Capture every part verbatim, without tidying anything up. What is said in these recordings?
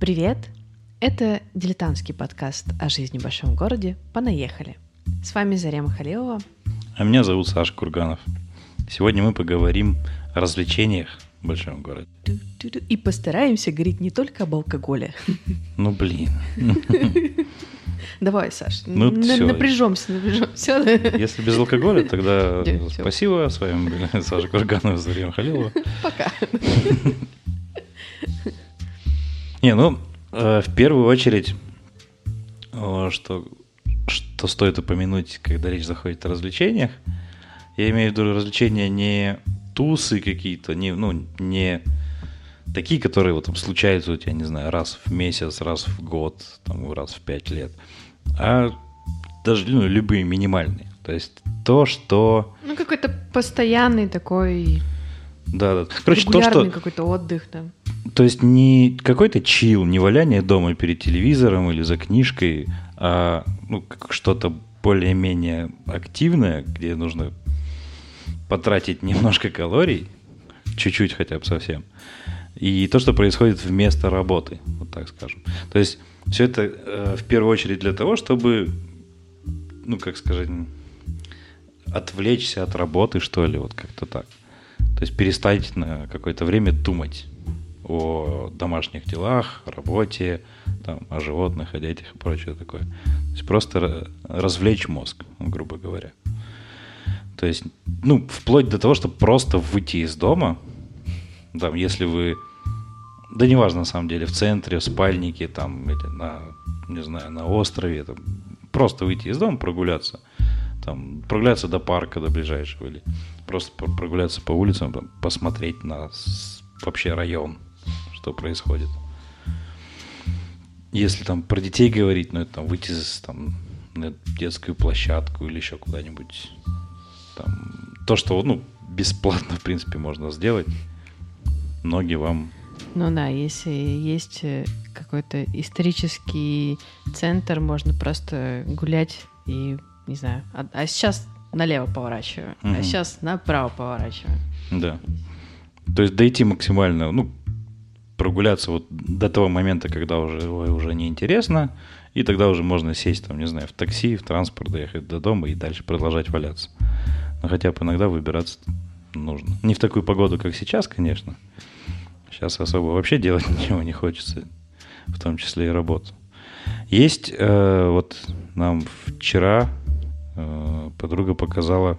Привет! Это дилетантский подкаст о жизни в большом городе «Понаехали». С вами Зарема Халилова. А меня зовут Саша Курганов. Сегодня мы поговорим о развлечениях в большом городе. И постараемся говорить не только об алкоголе. Ну, блин. Давай, Саш, ну, напряжемся, напряжемся. Если без алкоголя, тогда спасибо. С вами были Саша Курганов и Зарема Халилова. Пока. Не, ну, в первую очередь, что, что стоит упомянуть, когда речь заходит о развлечениях, я имею в виду развлечения не тусы какие-то, не, ну, не такие, которые вот, там, случаются у тебя, не знаю, раз в месяц, раз в год, там, раз в пять лет, а даже ну, любые минимальные. То есть то, что... Ну, какой-то постоянный такой... Да, да. Короче, регулярный то, что... какой-то отдых, да. То есть не какой-то чил, не валяние дома перед телевизором или за книжкой, а ну, что-то более-менее активное, где нужно потратить немножко калорий, чуть-чуть хотя бы совсем, и то, что происходит вместо работы, вот так скажем. То есть все это э, в первую очередь для того, чтобы, ну, как сказать, отвлечься от работы, что ли, вот как-то так. То есть перестать на какое-то время думать о домашних делах, о работе, там, о животных, о детях и прочее такое. То есть просто развлечь мозг, грубо говоря. То есть, ну, вплоть до того, чтобы просто выйти из дома, там, если вы, да неважно на самом деле, в центре, в спальнике, там, или на, не знаю, на острове, там, просто выйти из дома, прогуляться, там, прогуляться до парка, до ближайшего, или просто прогуляться по улицам, там, посмотреть на вообще район, что происходит. Если там про детей говорить, ну, это там выйти там, на детскую площадку или еще куда-нибудь. Там, то, что, ну, бесплатно, в принципе, можно сделать. Ноги вам... Ну да, если есть какой-то исторический центр, можно просто гулять и, не знаю, а, а сейчас налево поворачиваю, угу. а сейчас направо поворачиваю. Да. То есть дойти максимально, ну, прогуляться вот до того момента, когда уже, уже неинтересно, и тогда уже можно сесть, там, не знаю, в такси, в транспорт, доехать до дома и дальше продолжать валяться. Но хотя бы иногда выбираться нужно. Не в такую погоду, как сейчас, конечно. Сейчас особо вообще делать ничего не хочется, в том числе и работу. Есть, э, вот нам вчера э, подруга показала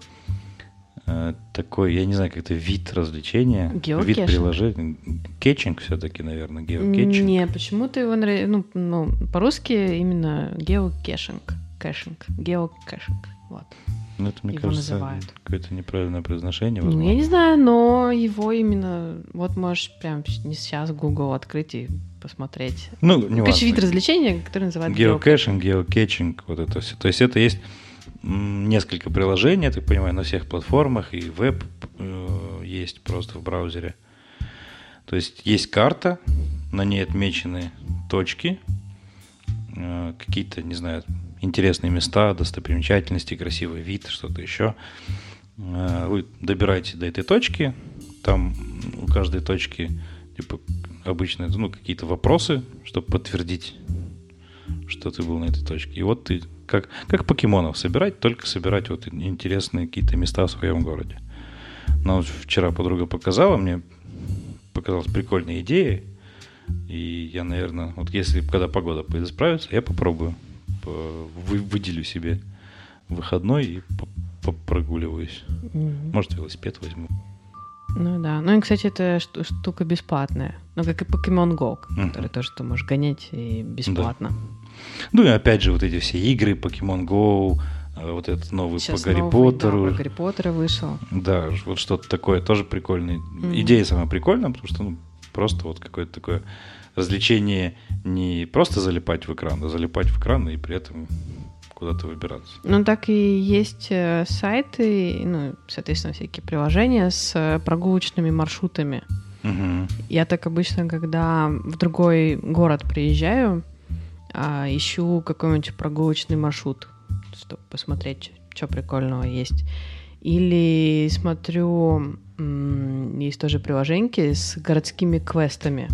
такой, я не знаю, как это вид развлечения, Геокэшинг? Вид приложения. Кетчинг все-таки, наверное, геокетчинг. Не, почему-то его, ну, ну, по-русски именно геокэшинг. Кэшинг. Геокэшинг. Вот. Ну, это, мне его кажется, называют. Какое-то неправильное произношение. Ну, возможно. я не знаю, но его именно... Вот можешь прямо не сейчас Google открыть и посмотреть. Ну, не важно. Короче, вид развлечения, который называют геокэшинг, геокетчинг, вот это все. То есть это есть несколько приложений, я так понимаю, на всех платформах, и веб э, есть просто в браузере. То есть есть карта, на ней отмечены точки, э, какие-то, не знаю, интересные места, достопримечательности, красивый вид, что-то еще. Э, вы добираете до этой точки, там у каждой точки типа, обычно ну, какие-то вопросы, чтобы подтвердить, что ты был на этой точке. И вот ты Как, как покемонов собирать, только собирать вот интересные какие-то места в своем городе. Но вот вчера подруга показала, мне показалась прикольная идея. И я, наверное, вот если, когда погода исправится, я попробую. Вы, выделю себе выходной и прогуливаюсь. Mm-hmm. Может, велосипед возьму. Ну да. Ну и, кстати, это штука бесплатная. Ну, как и Pokemon Go, mm-hmm. который тоже ты можешь гонять и бесплатно. Да. Ну и опять же вот эти все игры, Pokemon Go, вот этот новый Сейчас по Гарри новый, Поттеру. Да, по Гарри Поттеру вышел. Да, вот что-то такое тоже прикольное. Mm-hmm. Идея самая прикольная, потому что ну, просто вот какое-то такое развлечение не просто залипать в экран, а залипать в экран и при этом куда-то выбираться. Ну так и есть сайты, ну, соответственно, всякие приложения с прогулочными маршрутами. Mm-hmm. Я так обычно, когда в другой город приезжаю, А, ищу какой-нибудь прогулочный маршрут, чтобы посмотреть, что прикольного есть. Или смотрю, м- есть тоже приложеньки с городскими квестами.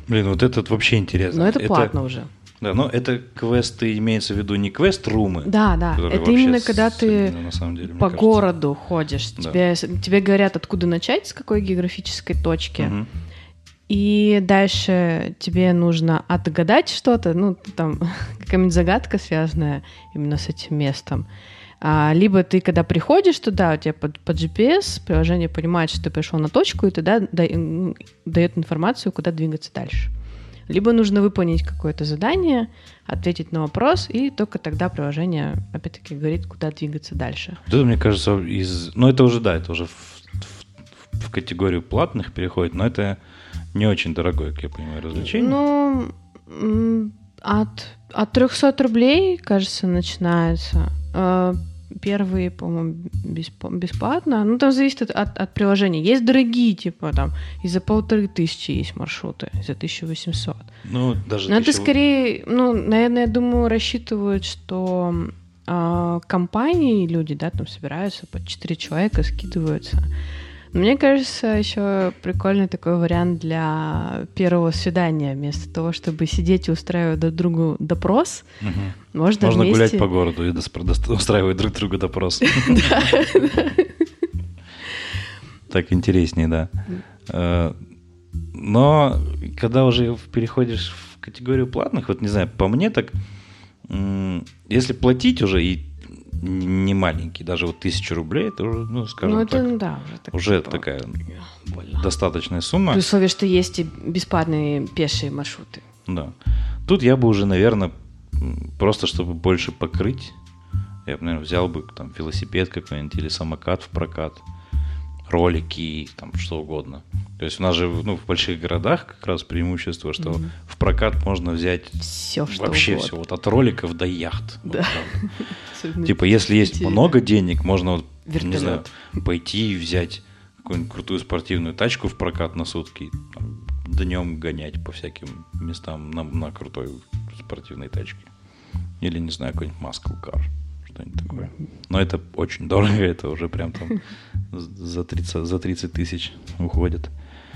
Блин, вот это вообще интересно. Но это, это платно уже. Да, но это квесты, имеется в виду не квест-румы. Да, да, это именно когда ты на самом деле, по кажется, городу ходишь, да. тебе, тебе говорят, откуда начать, с какой географической точки, угу. и дальше тебе нужно отгадать что-то, ну, там, какая-нибудь загадка, связанная именно с этим местом. А, либо ты, когда приходишь туда, у тебя по, по джи пи эс приложение понимает, что ты пришел на точку, и тогда да, дает информацию, куда двигаться дальше. Либо нужно выполнить какое-то задание, ответить на вопрос, и только тогда приложение, опять-таки, говорит, куда двигаться дальше. Это, мне кажется, из... Ну, это уже, да, это уже в, в, в категорию платных переходит, но это не очень дорогое, как я понимаю, развлечение. Ну, от, от триста рублей, кажется, начинается. Первые, по-моему, бесплатно. Ну, там зависит от, от, от приложения. Есть дорогие, типа, там, и за полторы тысячи есть маршруты, и за тысяча восемьсот. Ну, даже... Но тысяча... это скорее, ну, наверное, я думаю, рассчитывают, что э, компании, люди, да, там собираются, по четыре человека скидываются. Но мне кажется, еще прикольный такой вариант для первого свидания. Вместо того, чтобы сидеть и устраивать друг другу допрос, угу. можно Можно вместе... гулять по городу и устраивать друг другу допрос. Так интереснее, да. Но когда уже переходишь в категорию платных, вот не знаю, по мне так, если платить уже и не маленький, даже вот тысячу рублей, это уже, ну, скажем ну, это, так, да, уже, так, уже типа, такая больно. Достаточная сумма. При условии, что есть и бесплатные пешие маршруты. Да. Тут я бы уже, наверное, просто чтобы больше покрыть, я бы, наверное, взял бы там велосипед какой-нибудь или самокат в прокат, ролики, там что угодно. То есть у нас же, ну, в больших городах как раз преимущество, что mm-hmm. в прокат можно взять все, что вообще угодно. все, вот от роликов до яхт. Да. Вот, типа, если есть много денег, можно, вот, не знаю, пойти и взять какую-нибудь крутую спортивную тачку в прокат на сутки, там, днем гонять по всяким местам на, на крутой спортивной тачке. Или, не знаю, какой-нибудь muscle car. Что-нибудь такое. Но это очень дорого, это уже прям там за тридцать, за тридцать тысяч уходит.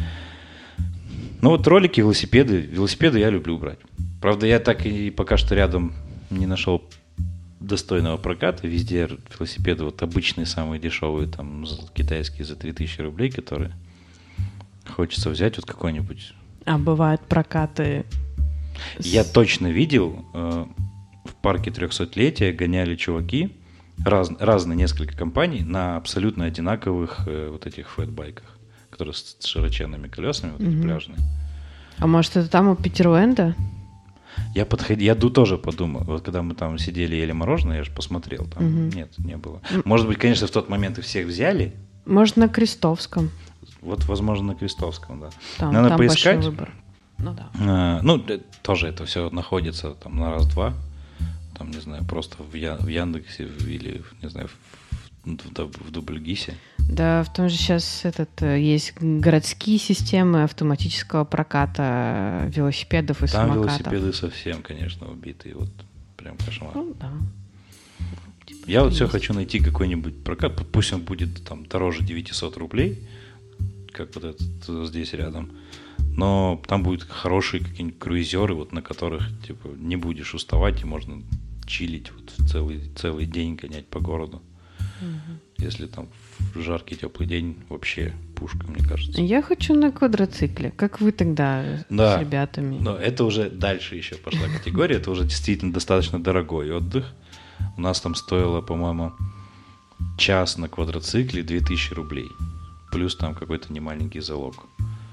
Ну вот ролики, велосипеды. Велосипеды я люблю брать. Правда, я так и пока что рядом не нашел достойного проката. Везде велосипеды вот обычные, самые дешевые, там китайские за три тысячи рублей, которые хочется взять вот какой-нибудь. А бывают прокаты? Я точно видел... В парке трехсотлетия гоняли чуваки, раз, разные несколько компаний, на абсолютно одинаковых э, вот этих фэтбайках, которые с, с широченными колесами, вот mm-hmm. эти пляжные. А может, это там у Питерленда? Я подходил, я тоже подумал. Вот когда мы там сидели, ели мороженое, я же посмотрел, там mm-hmm. нет, не было. Может быть, конечно, в тот момент их всех взяли. Может, на Крестовском. Вот, возможно, на Крестовском, да. Там, Надо там поискать. Большой выбор. Ну да. А, ну, тоже это все находится там на раз-два. Там, не знаю, просто в, Я, в Яндексе или, не знаю, в, в, в Дубльгисе. Да, в том же сейчас этот, есть городские системы автоматического проката велосипедов и там самокатов. Там велосипеды совсем, конечно, убитые. Вот прям кошмар. Ну, да. Типа, Я вот есть. все хочу найти какой-нибудь прокат. Пусть он будет там дороже девятьсот рублей, как вот этот здесь рядом. Но там будут хорошие какие-нибудь круизеры, вот, на которых типа, не будешь уставать, и можно чилить вот, целый, целый день, гонять по городу. Угу. Если там в жаркий теплый день вообще пушка, мне кажется. Я хочу на квадроцикле. Как вы тогда да, с ребятами? Но это уже дальше еще пошла категория. Это уже действительно достаточно дорогой отдых. У нас там стоило, по-моему, час на квадроцикле две тысячи рублей. Плюс там какой-то немаленький залог.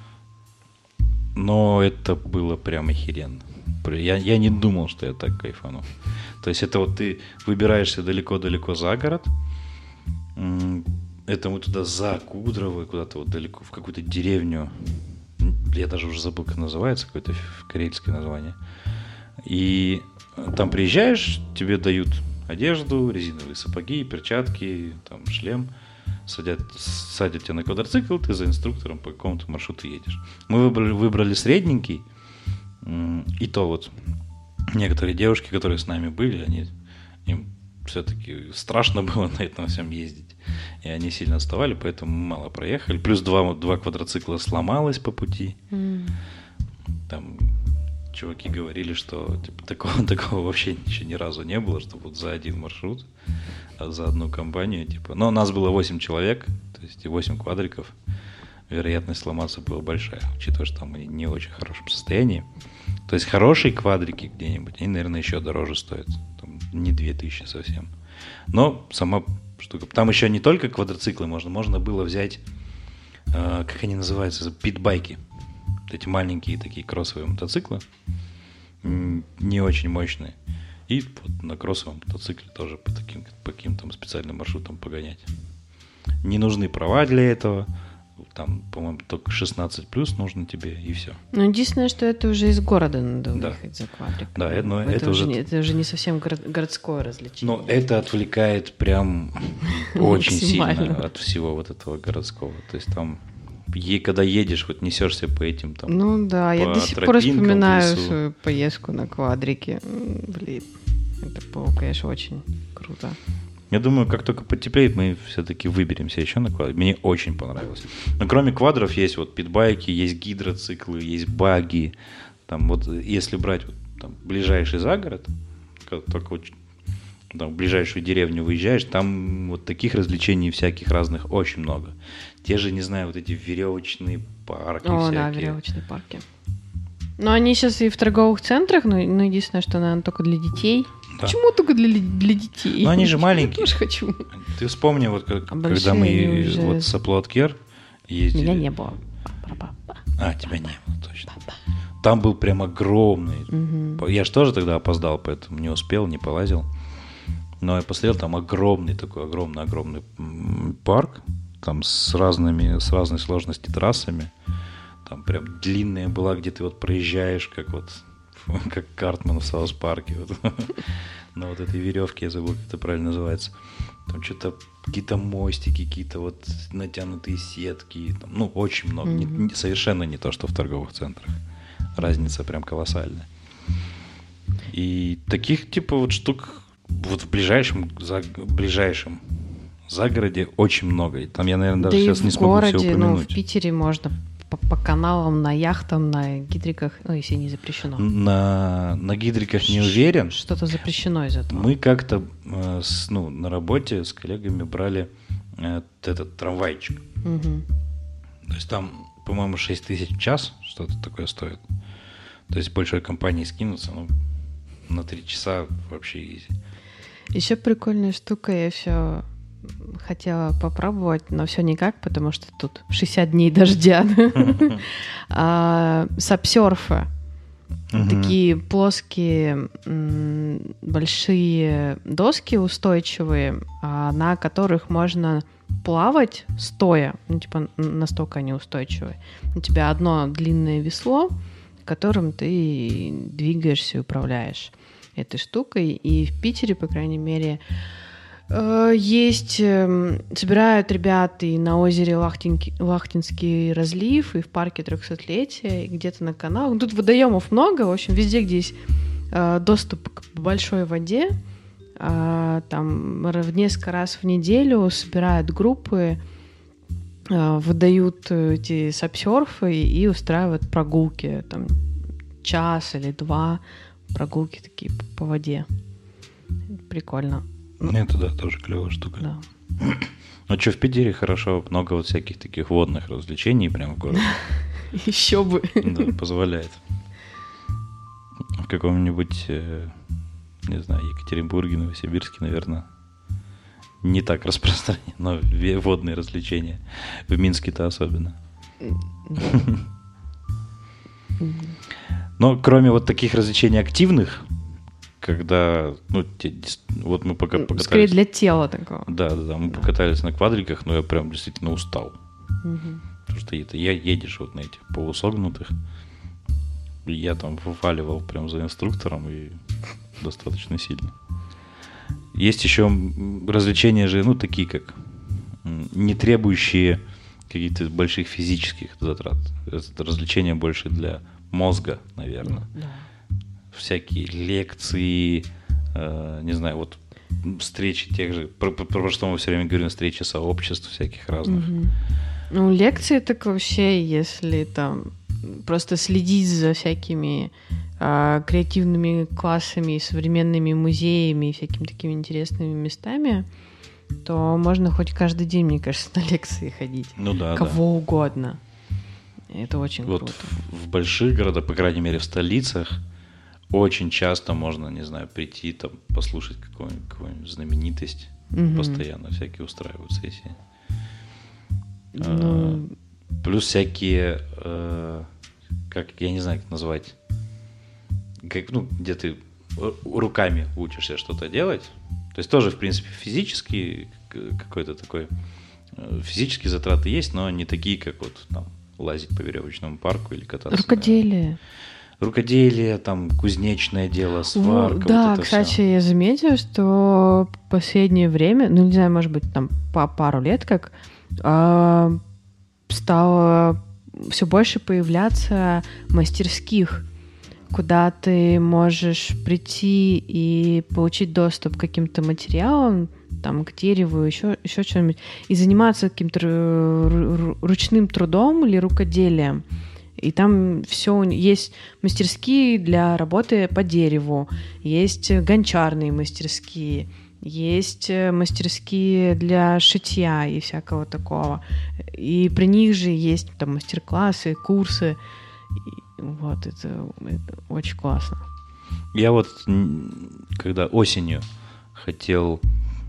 Но это было прям охеренно. Я, я не думал, что я так кайфану. То есть это вот ты выбираешься далеко-далеко за город. Это мы туда за Кудрово, куда-то вот далеко, в какую-то деревню. Я даже уже забыл, как называется, какое-то карельское название. И там приезжаешь, тебе дают одежду, резиновые сапоги, перчатки, там, шлем. Садят, садят тебя на квадроцикл, ты за инструктором по какому-то маршруту едешь. Мы выбрали, выбрали средненький, и то вот некоторые девушки, которые с нами были, они, им все-таки страшно было на этом всем ездить, и они сильно отставали, поэтому мы мало проехали. Плюс два, два квадроцикла сломалось по пути. Mm. там чуваки говорили, что типа, такого, такого вообще еще ни разу не было, что вот за один маршрут, а за одну компанию, типа. Но у нас было восемь человек, то есть восемь квадриков. Вероятность сломаться была большая, учитывая, что там они не в очень хорошем состоянии. То есть хорошие квадрики где-нибудь, они, наверное, еще дороже стоят. Там не две тысячи совсем. Но сама штука... Там еще не только квадроциклы можно. Можно было взять, э, как они называются, питбайки. Вот эти маленькие такие кроссовые мотоциклы. Не очень мощные. И вот на кроссовом мотоцикле тоже по таким по каким-то специальным маршрутам погонять. Не нужны права для этого. Там, по-моему, только шестнадцать плюс нужно тебе, и все. Ну, единственное, что это уже из города надо да. выехать за квадрик. Да, это, но это, это, уже, уже... Не, это уже не совсем горо- городское развлечение. Но это отвлекает прям очень сильно от всего вот этого городского. То есть там, когда едешь, вот несешься по этим там... Ну да, я до сих пор вспоминаю свою поездку на квадрике. Блин, это было, конечно, очень круто. Я думаю, как только потеплеет, мы все-таки выберемся еще на квадрик. Мне очень понравилось. Но кроме квадров есть вот питбайки, есть гидроциклы, есть баги. Там вот если брать вот, там, ближайший загород, только вот, там, в ближайшую деревню выезжаешь, там вот таких развлечений всяких разных очень много. Те же, не знаю, вот эти веревочные парки. О, всякие. Да, веревочные парки. Но они сейчас и в торговых центрах, но, но единственное, что, наверное, только для детей. Да. Почему только для, для детей? Ну, они же маленькие. Я тоже хочу. Ты вспомни, вот как, а когда мы уже... вот с Аплоаткер ездили. Меня не было. А, тебя не было, точно. Там был прям огромный. Угу. Я же тоже тогда опоздал, поэтому не успел, не полазил. Но я посмотрел, там огромный такой, огромный-огромный парк. Там с разными, с разной сложностью трассами. Там прям длинная была, где ты вот проезжаешь, как вот как Картман в Саус-парке. Вот. На вот этой веревке, я забыл, как это правильно называется. Там что-то, какие-то мостики, какие-то вот натянутые сетки. Там, ну, очень много. Mm-hmm. Не, совершенно не то, что в торговых центрах. Разница прям колоссальная. И таких типа вот штук вот в ближайшем, за, ближайшем загороде очень много. И там я, наверное, даже да сейчас не смогу городе, все упомянуть. Ну, в Питере можно по, по каналам, на яхтах, на гидриках, ну, если не запрещено. На, на гидриках не уверен. Что-то запрещено из этого. Мы как-то э, с, ну, на работе с коллегами брали э, этот трамвайчик. Угу. То есть там, по-моему, шесть тысяч в час что-то такое стоит. То есть большой компании скинуться, ну, на три часа вообще изи. Еще прикольная штука, я все хотела попробовать, но все никак, потому что тут шестьдесят дней дождя. Сапсерфы. Такие плоские большие доски устойчивые, на которых можно плавать стоя. Ну, типа, настолько они устойчивые. У тебя одно длинное весло, которым ты двигаешься и управляешь этой штукой. И в Питере, по крайней мере, есть, собирают ребята и на озере Лахтинки, Лахтинский разлив, и в парке трехсотлетия, и где-то на каналах. Тут водоемов много, в общем, везде, где есть доступ к большой воде, там несколько раз в неделю собирают группы, выдают эти сапсерфы и устраивают прогулки, там час или два прогулки такие по воде. Прикольно. Это да, тоже клевая штука. Да. Ну что, в Питере хорошо, много вот всяких таких водных развлечений прямо в городе. Еще бы. Да, позволяет. В каком-нибудь, не знаю, Екатеринбурге, Новосибирске, наверное, не так распространено водные развлечения. В Минске-то особенно. Но кроме вот таких развлечений активных, когда, ну, те, вот мы пока покатались... Скорее для тела такого. Да, да, да, мы да. покатались на квадриках, но я прям действительно устал. Угу. Потому что это, я едешь вот на этих полусогнутых, и я там вываливал прям за инструктором и достаточно сильно. Есть еще развлечения же, ну, такие как не требующие каких-то больших физических затрат. Это развлечения больше для мозга, наверное. Да. Всякие лекции, э, не знаю, вот встречи тех же, про, про, про что мы все время говорим, встречи сообществ всяких разных. Угу. Ну, лекции так вообще, если там просто следить за всякими э, креативными классами, современными музеями и всякими такими интересными местами, то можно хоть каждый день, мне кажется, на лекции ходить. Ну да, Кого да. угодно. Это очень вот круто. В, в больших городах, по крайней мере в столицах, очень часто можно, не знаю, прийти там послушать какую-нибудь, какую-нибудь знаменитость. Угу. Постоянно всякие устраивают сессии. Ну... А, плюс всякие, э, как, я не знаю, как назвать, как, ну, где ты руками учишься что-то делать. То есть тоже, в принципе, физический какой-то такой, физические затраты есть, но не такие, как вот там лазить по веревочному парку или кататься. Рукоделие. На... Рукоделие, там, кузнечное дело, сварка. Да, вот это кстати, все. Я заметила, что в последнее время, ну, не знаю, может быть, там по пару лет как, э, стало все больше появляться мастерских, куда ты можешь прийти и получить доступ к каким-то материалам, там, к дереву, еще, еще что-нибудь, и заниматься каким-то ручным трудом или рукоделием. И там все есть мастерские для работы по дереву, есть гончарные мастерские, есть мастерские для шитья и всякого такого. И при них же есть там мастер-классы, курсы. И вот это, это очень классно. Я вот, когда осенью хотел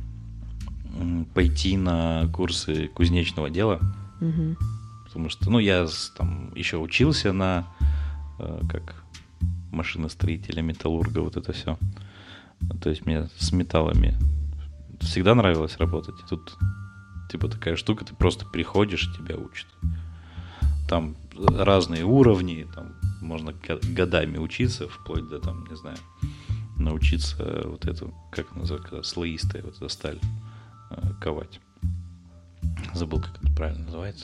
пойти на курсы кузнечного дела, угу. Потому что, ну, я там еще учился на э, как машиностроителя, металлурга, вот это все. То есть мне с металлами всегда нравилось работать. Тут типа такая штука, ты просто приходишь, тебя учат. Там разные уровни, там можно годами учиться, вплоть до, там, не знаю, научиться вот эту, как называется, слоистая вот эта сталь э, ковать. Забыл, как это правильно называется.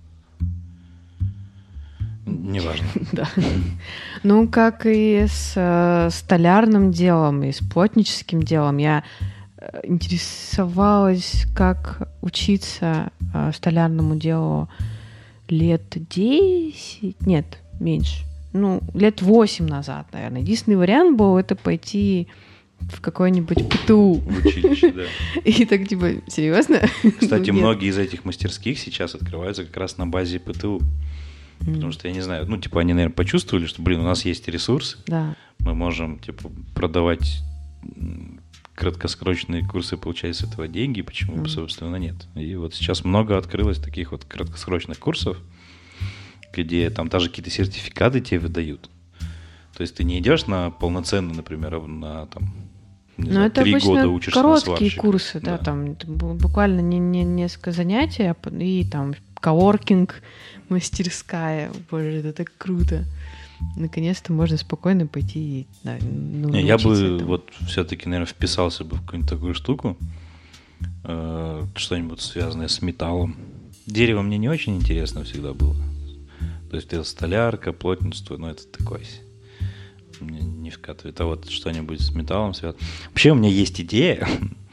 Неважно. Да. Ну, как и с э, столярным делом, и с плотническим делом. Я интересовалась, как учиться э, столярному делу лет десять, нет, меньше. Ну, лет восемь назад, наверное. Единственный вариант был это пойти в какой-нибудь ПТУ. В училище, да. И так, типа, серьезно? Кстати, многие из этих мастерских сейчас открываются как раз на базе ПТУ. Mm. Потому что, я не знаю, ну, типа, они, наверное, почувствовали, что, блин, у нас есть ресурсы, да. Мы можем, типа, продавать краткосрочные курсы, получать с этого деньги, почему бы, mm. собственно, нет. И вот сейчас много открылось таких вот краткосрочных курсов, где там даже какие-то сертификаты тебе выдают. То есть ты не идешь на полноценный, например, на там, не знаю, три года учишься на сварщика. Короткие курсы, да, да там буквально не, не, несколько занятий, и там коворкинг, мастерская. Боже, это так круто. Наконец-то можно спокойно пойти на, ну, не, я бы этому. Вот все-таки, наверное, вписался бы в какую-нибудь такую штуку, э, что-нибудь связанное с металлом. Дерево мне не очень интересно всегда было. То есть это столярка, плотництво, ну это такое мне не вкатывает. А вот что-нибудь с металлом связано. Вообще у меня есть идея.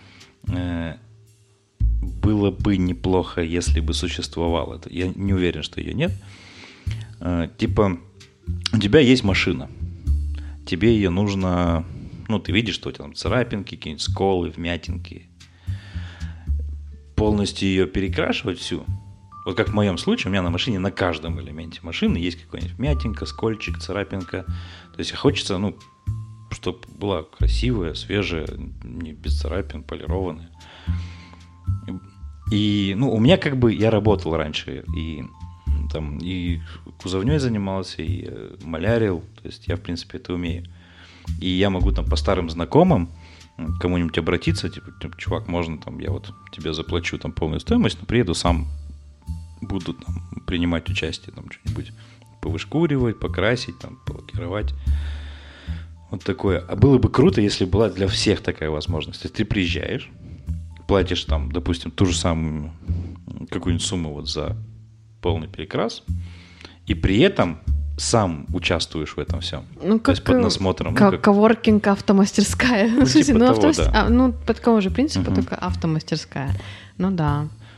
Было бы неплохо, если бы существовало это. Я не уверен, что ее нет. Типа, у тебя есть машина. Тебе ее нужно... Ну, ты видишь, что у тебя там царапинки, какие-нибудь сколы, вмятинки. Полностью ее перекрашивать всю. Вот как в моем случае, у меня на машине на каждом элементе машины есть какая-нибудь вмятинка, скольчик, царапинка. То есть хочется, ну, чтобы была красивая, свежая, не без царапин, полированная. И, ну, у меня как бы, я работал раньше, и там, и кузовней занимался, и малярил, то есть я, в принципе, это умею. И я могу там по старым знакомым к кому-нибудь обратиться, типа, чувак, можно там, я вот тебе заплачу там полную стоимость, но приеду сам, буду там принимать участие, там что-нибудь повышкуривать, покрасить, там, полакировать. Вот такое. А было бы круто, если была для всех такая возможность. То есть ты приезжаешь, платишь там, допустим, ту же самую какую-нибудь сумму вот за полный перекрас, и при этом сам участвуешь в этом всем. Ну, то есть под насмотром. К- ну, как... Коворкинг, автомастерская. Ну, типа ну, того, авто... да. а, ну, по такому же принципу, uh-huh. только автомастерская. Ну да.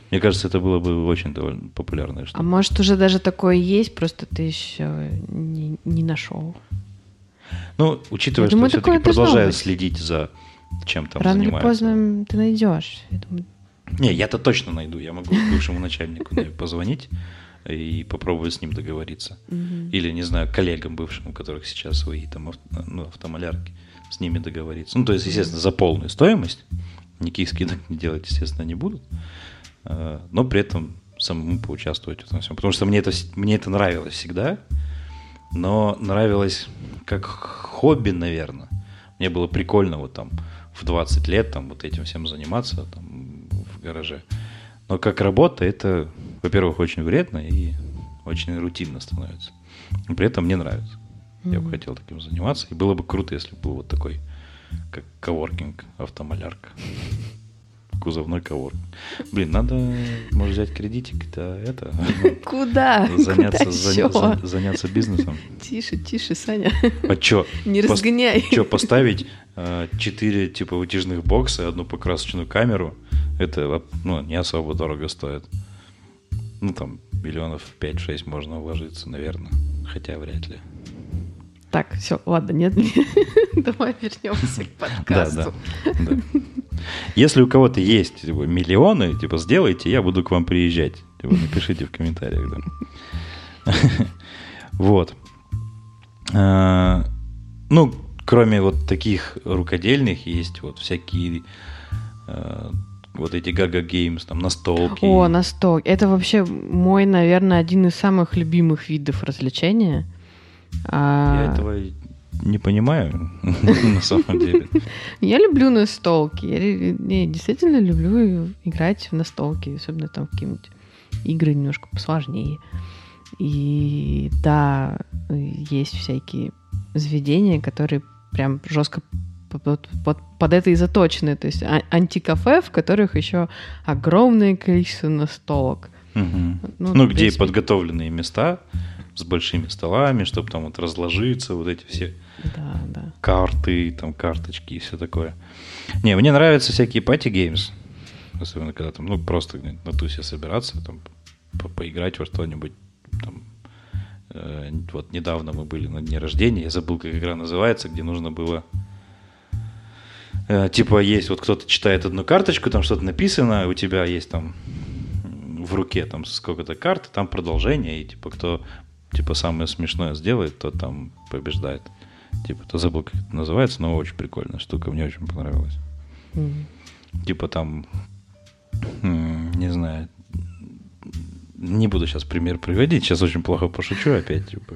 Мне кажется, это было бы очень довольно популярное что-то. А может, уже даже такое есть, просто ты еще не, не нашел. Ну, учитывая, Я думаю, что все-таки такое должно продолжаю быть. следить за чем там Рано или занимаются. поздно ты найдешь. Я думаю, Не, я-то точно найду. Я могу бывшему начальнику позвонить и попробовать с ним договориться. Мгм. Или, не знаю, коллегам бывшим, у которых сейчас свои там авто- ну, автомалярки, с ними договориться. Ну, то есть, естественно, за полную стоимость. Никаких скидок не делать, естественно, не будут. А, Но при этом самому поучаствовать в этом всем. Потому что мне это, вс- мне это нравилось всегда. Но нравилось как хобби, наверное. Мне было прикольно вот там в двадцать лет там вот этим всем заниматься там в гараже. Но как работа это, во-первых, очень вредно и очень рутинно становится. Но при этом мне нравится. Я бы Мгм. хотел таким заниматься. И было бы круто, если бы был вот такой, как коворкинг, автомалярка. Кузовной коворкинг. Блин, надо, может, взять кредитик, да, это, Куда? заняться, Куда за- еще? за- заняться бизнесом. Тише, тише, Саня. А чё? Не Пос- разгоняй. Чё, поставить э, четыре типа вытяжных бокса, одну покрасочную камеру, это ну, не особо дорого стоит. Ну, там, миллионов пять-шесть можно вложиться, наверное. Хотя вряд ли. Так, все, ладно, нет, давай вернемся к Да, подкасту. да, да. Если у кого-то есть типа, миллионы, типа, сделайте, я буду к вам приезжать. Типа, напишите в комментариях, да. Вот. А, Ну, кроме вот таких рукодельных, есть вот всякие а, вот эти Gaga Games, там, настолки. О, настолки. Это вообще мой, наверное, один из самых любимых видов развлечения. А, Я этого не понимаю, на самом деле. Я люблю настолки. Я ре- не, действительно люблю играть в настолки, особенно там в какие-нибудь игры немножко посложнее. И да, есть всякие заведения, которые прям жестко под, под- под это и заточены. То есть а- антикафе, в которых еще огромное количество настолок. Мгм. Ну, Ну, в где принципе, подготовленные места с большими столами, чтобы там вот разложиться, вот эти все Да, да. карты, там карточки и все такое. Не, мне нравятся всякие party games, особенно когда там, ну, просто на тусе собираться, там, по- поиграть во что-нибудь. Там, э, вот недавно мы были на дне рождения, я забыл, как игра называется, где нужно было э, типа есть, вот кто-то читает одну карточку, там что-то написано, у тебя есть там в руке там сколько-то карт, там продолжение, и типа кто типа самое смешное сделает, то там побеждает. Типа, то забыл, как это называется, но очень прикольная штука, мне очень понравилась. Мгм. Типа там, м, не знаю, не буду сейчас пример приводить, сейчас очень плохо пошучу опять, типа.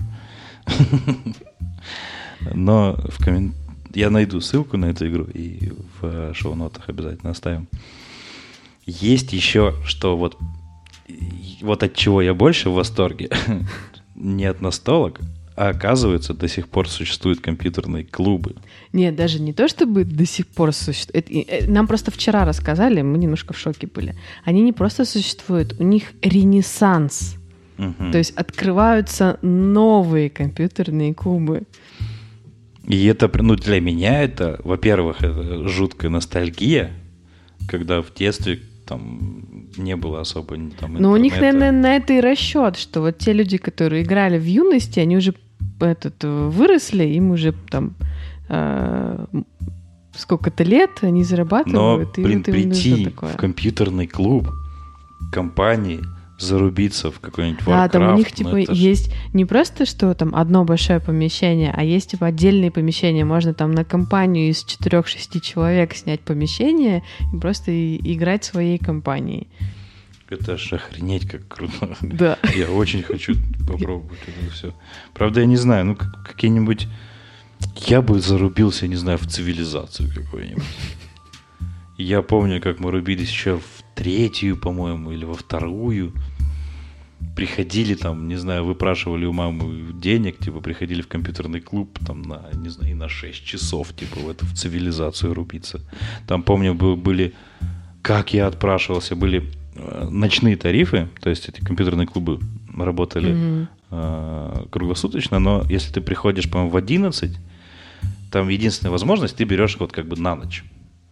Но в коммен... я найду ссылку на эту игру и в шоу-нотах обязательно оставим. Есть еще, что вот, вот от чего я больше в восторге, не от настолок, а оказывается, до сих пор существуют компьютерные клубы. Нет, даже не то, чтобы до сих пор существует. Это- э, Нам просто вчера рассказали, мы немножко в шоке были. Они не просто существуют, у них ренессанс. Мгм. То есть открываются новые компьютерные клубы. И это, ну, для меня это, во-первых, это жуткая ностальгия, когда в детстве там не было особо там, Но у них, интернета. наверное, на это и расчет, что вот те люди, которые играли в юности, они уже этот, выросли, им уже там э, сколько-то лет, они Но, зарабатывают, и блин, вот им нужно прийти такое. в компьютерный клуб компании, зарубиться в какой-нибудь Warcraft. Да, там у них ну, типа это ж- есть не просто что там одно большое помещение, а есть типа отдельные помещения. Можно там на компанию из четырех-шести человек снять помещение и просто и- играть своей компанией. Это ж охренеть как круто. Да. Я очень хочу попробовать это все. Правда, я не знаю, ну как- какие-нибудь... Я бы зарубился, не знаю, в цивилизацию какую-нибудь. Я помню, как мы рубились еще в третью, по-моему, или во вторую. Приходили там, не знаю, выпрашивали у мамы денег, типа, приходили в компьютерный клуб там на, не знаю, и на шесть часов, типа, в эту в цивилизацию рубиться. Там, помню, был- были, как я отпрашивался, были э, ночные тарифы, то есть эти компьютерные клубы работали Мгм. э, круглосуточно, но если ты приходишь, по-моему, в одиннадцать, там единственная возможность, ты берешь вот как бы на ночь.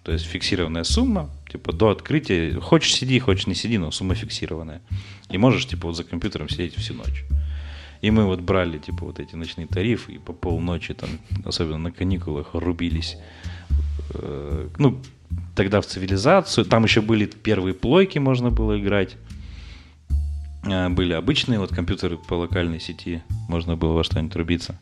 То есть фиксированная сумма, типа до открытия, хочешь сиди, хочешь не сиди, но сумма фиксированная. И можешь типа вот за компьютером сидеть всю ночь. И мы вот брали типа вот эти ночные тарифы и по полночи там, особенно на каникулах, рубились. Ну, тогда в цивилизацию. Там еще были первые плойки, можно было играть. Были обычные вот компьютеры по локальной сети, можно было во что-нибудь рубиться.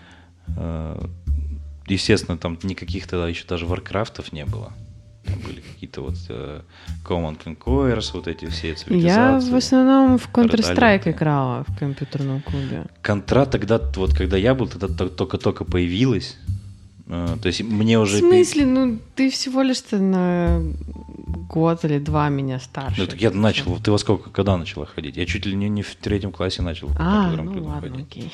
Естественно, там никаких тогда еще даже варкрафтов не было. Там были какие-то вот uh, Command Conquerors, вот эти все цивилизации. Я в основном в Counter-Strike играла в компьютерном клубе. Контра тогда, вот когда я был, тогда только-только появилась. Uh, то есть мне уже... В смысле? Ну, ты всего лишь-то на год или два меня старше. Ну, так я начал, ты во сколько, когда начала ходить? Я чуть ли не, не в третьем классе начал. А, ну ладно, ходить. Окей.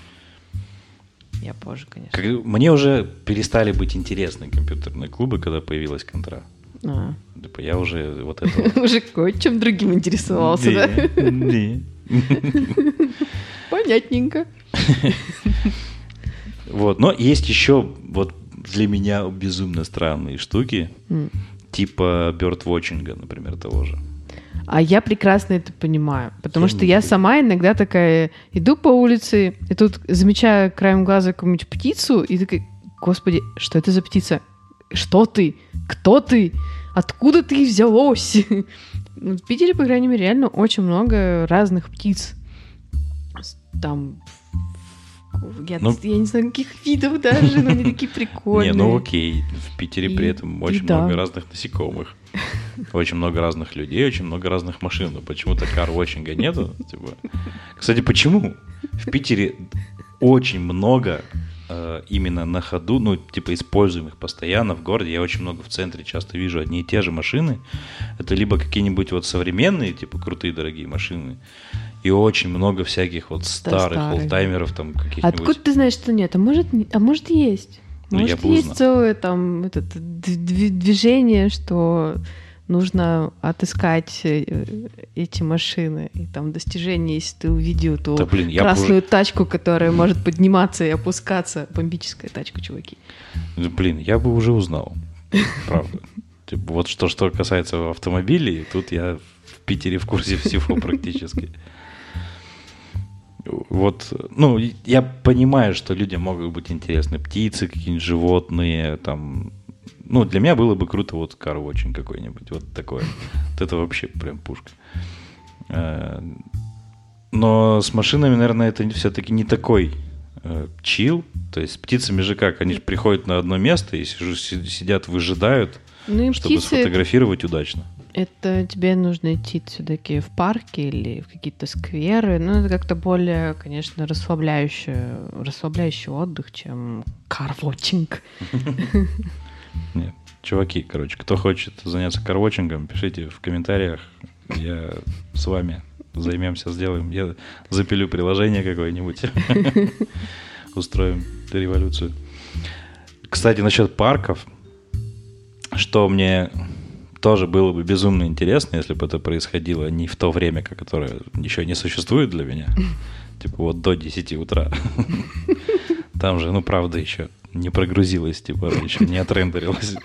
Я позже, конечно. Как, мне уже перестали быть интересны компьютерные клубы, когда появилась контра. А. Типа я уже вот это... Уже кое-чем другим интересовался, да? Да. Понятненько. Вот, но есть еще вот для меня безумно странные штуки, типа бёрдвотчинга, например, того же. А я прекрасно это понимаю, потому я что я сама иногда такая иду по улице, и тут замечаю краем глаза какую-нибудь птицу, и такая, господи, что это за птица? Что ты? Кто ты? Откуда ты взялось? В Питере, по крайней мере, реально очень много разных птиц. Там... Я, ну, я не знаю, каких видов даже, но они такие прикольные. Не, ну окей, в Питере и, при этом очень много да. разных насекомых. Очень много разных людей, очень много разных машин. Но почему-то карвотчинга нету. Типа. Кстати, почему? В Питере очень много э, именно на ходу, ну, типа, используемых постоянно в городе. Я очень много в центре часто вижу одни и те же машины. Это либо какие-нибудь вот современные, типа, крутые, дорогие машины, и очень много всяких вот старых олдтаймеров там каких-нибудь. Откуда ты знаешь, что нет? А может, а может есть? Может, ну, есть целое там этот, движение, что нужно отыскать эти машины. И там достижение, если ты увидел ту да, блин, красную уже... тачку, которая может подниматься и опускаться. Бомбическая тачка, чуваки. Блин, я бы уже узнал. Правда. Вот что, что касается автомобилей, тут я в Питере в курсе всего практически. Вот, ну, я понимаю, что людям могут быть интересны птицы, какие-нибудь животные, там, ну, для меня было бы круто вот карвотчинг какой-нибудь, вот такой. Вот это вообще прям пушка. Но с машинами, наверное, это все-таки не такой чил. То есть с птицами же как, они же приходят на одно место и сидят, выжидают, ну, чтобы сфотографировать удачно. Это тебе нужно идти все-таки в парки или в какие-то скверы. Ну, это как-то более, конечно, расслабляющий, расслабляющий отдых, чем карвотчинг. Нет, чуваки, короче, кто хочет заняться карвотчингом, пишите в комментариях. Я с вами займемся, сделаем. Я запилю приложение какое-нибудь. Устроим революцию. Кстати, насчет парков. Что мне... тоже было бы безумно интересно, если бы это происходило не в то время, которое еще не существует для меня. Типа вот до десяти утра. Там же, ну, правда, еще не прогрузилось, типа, еще не отрендерилось.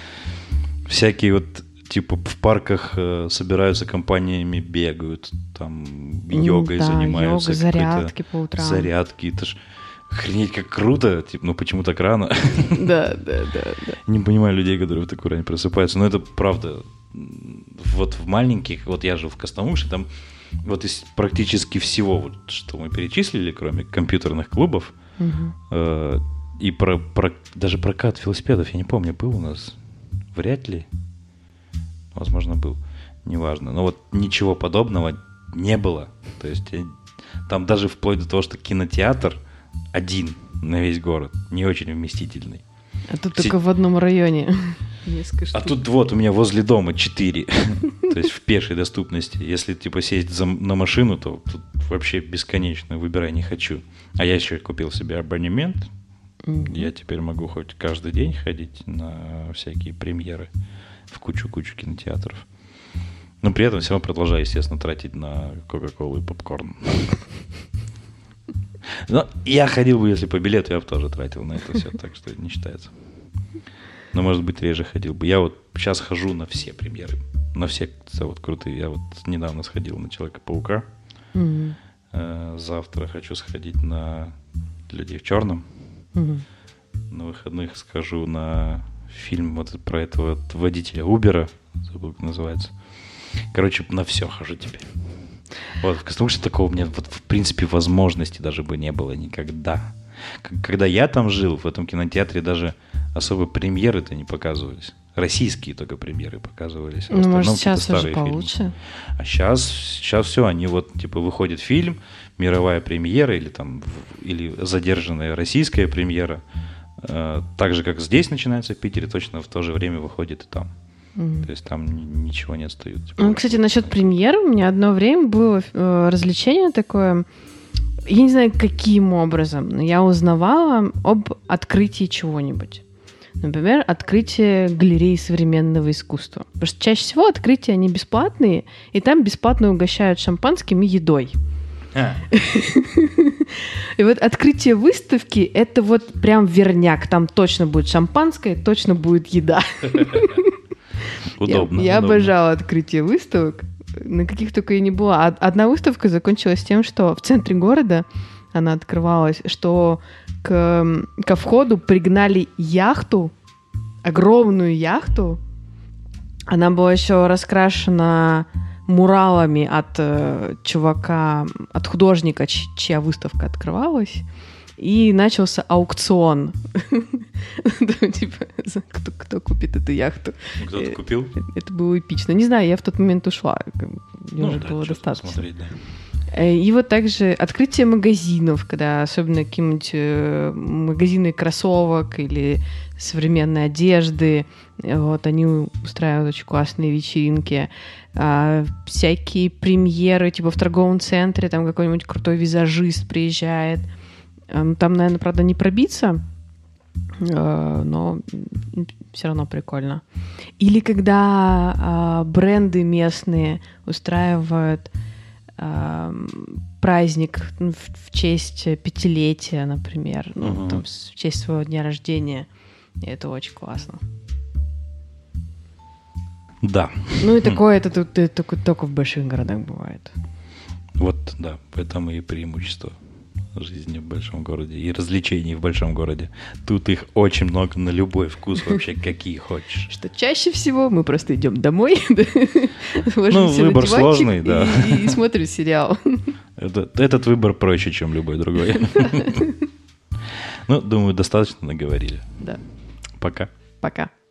Всякие вот, типа, в парках э, собираются компаниями, бегают, там, йогой да, занимаются. Йога, зарядки по утрам. Зарядки, это ж... Охренеть, как круто, типа, ну почему так рано? Да, да, да, да. Не понимаю людей, которые в такой ране просыпаются, но это правда. Вот в маленьких, вот я жил в Костомуше, там вот из практически всего, вот, что мы перечислили, кроме компьютерных клубов, угу. э, и про, про, даже прокат велосипедов, я не помню, был у нас? Вряд ли. Возможно, был. Неважно. Но вот ничего подобного не было. То есть там даже вплоть до того, что кинотеатр один на весь город, не очень вместительный. А тут Си... только в одном районе несколько штук. А тут вот у меня возле дома четыре, то есть в пешей доступности. Если типа сесть за... на машину, то тут вообще бесконечно, выбирай не хочу. А я еще купил себе абонемент, mm-hmm. я теперь могу хоть каждый день ходить на всякие премьеры в кучу-кучу кинотеатров. Но при этом все равно продолжаю, естественно, тратить на Кока-Колу и попкорн. Но я ходил бы, если по билету, я бы тоже тратил на это все, так что не считается. Но, может быть, реже ходил бы. Я вот сейчас хожу на все премьеры. На все вот крутые. Я вот недавно сходил на Человека-паука. Mm-hmm. Завтра хочу сходить на «Людей в черном». Mm-hmm. На выходных схожу на фильм вот про этого вот водителя Убера. Забыл, как называется. Короче, на все хожу теперь. Вот, потому что такого у меня вот, в принципе возможности даже бы не было никогда. Когда я там жил, в этом кинотеатре даже особо премьеры-то не показывались. Российские только премьеры показывались. Ну, может, сейчас уже получше. Фильмы. А сейчас, сейчас все, они вот, типа, выходит фильм, мировая премьера или там, или задержанная российская премьера. Так же, как здесь начинается в Питере, точно в то же время выходит и там. Mm. То есть там ничего не отстают. Типа, ну, кстати, насчет премьер, у меня одно время было э, развлечение такое, я не знаю, каким образом, но я узнавала об открытии чего-нибудь. Например, открытие галереи современного искусства. Потому что чаще всего открытия, они бесплатные, и там бесплатно угощают шампанским и едой. А. И вот открытие выставки — это вот прям верняк. Там точно будет шампанское, точно будет еда. Удобно. Я, я удобно. обожала открытие выставок. На каких только и не была. Одна выставка закончилась тем, что в центре города она открывалась, что к, ко входу пригнали яхту, огромную яхту. Она была еще раскрашена муралами от э, чувака, от художника, чья выставка открывалась. И начался аукцион. Типа, кто купит эту яхту? Кто-то купил? Это было эпично. Не знаю, я в тот момент ушла. Мне уже было достаточно. И вот также открытие магазинов, когда особенно какие-нибудь магазины кроссовок или современной одежды, вот они устраивают очень классные вечеринки. А, всякие премьеры, типа в торговом центре, там какой-нибудь крутой визажист приезжает. Там, наверное, правда, не пробиться, но все равно прикольно. Или когда а, бренды местные устраивают а, праздник в, в честь пятилетия, например, ну, uh-huh. там, в честь своего дня рождения. И это очень классно. Да. Ну и такое это, это, это только, только в больших городах бывает. Вот, да, поэтому и преимущество жизни в большом городе и развлечений в большом городе. Тут их очень много на любой вкус, вообще какие хочешь. Что чаще всего мы просто идем домой, ну, выбор сложный, да. И смотрим сериал. Этот выбор проще, чем любой другой. Ну, думаю, достаточно наговорили. Да. Пока. Пока.